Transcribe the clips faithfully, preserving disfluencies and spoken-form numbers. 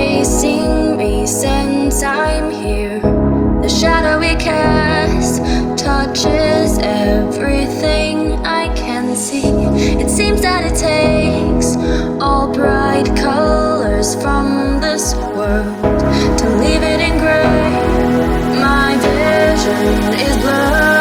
chasing me since I'm here. The shadow we cast touches everything I can see. It seems that it takes all bright colors from this world to leave it in gray. My vision is blurred.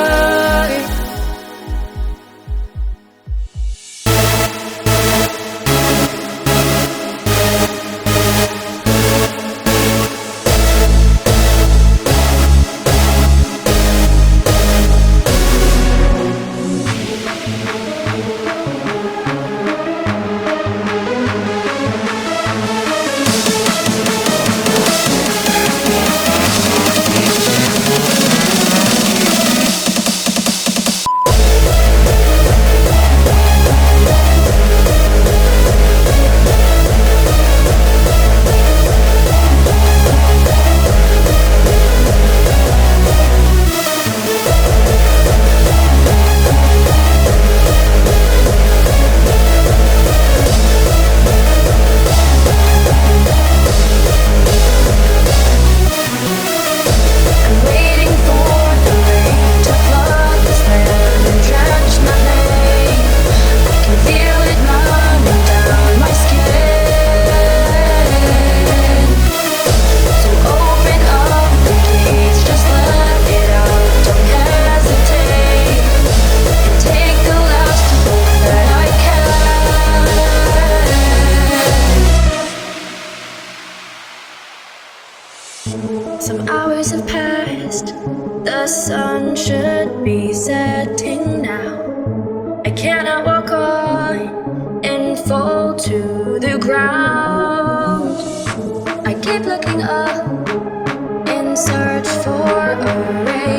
Some hours have passed, the sun should be setting now. I cannot walk on and fall to the ground. I keep looking up in search for a ray